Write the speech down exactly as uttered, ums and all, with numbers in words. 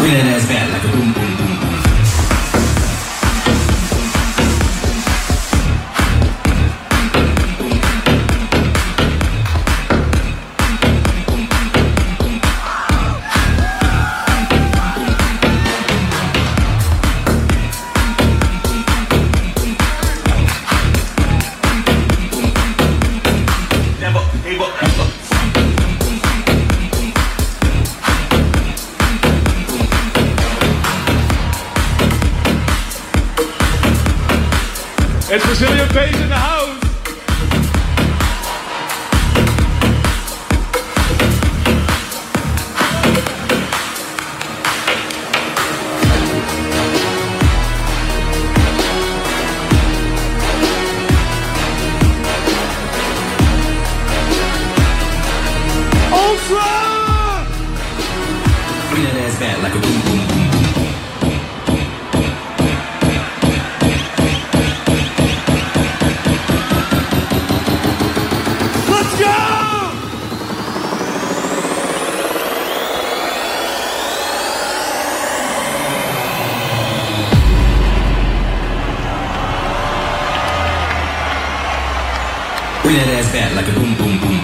Bring that ass back like a boom, boom, boom, boom. It's Brazilian bass in the house. Ultra! Bring that ass back like a boom, boom, boom. Bring that ass back like a boom, boom, boom.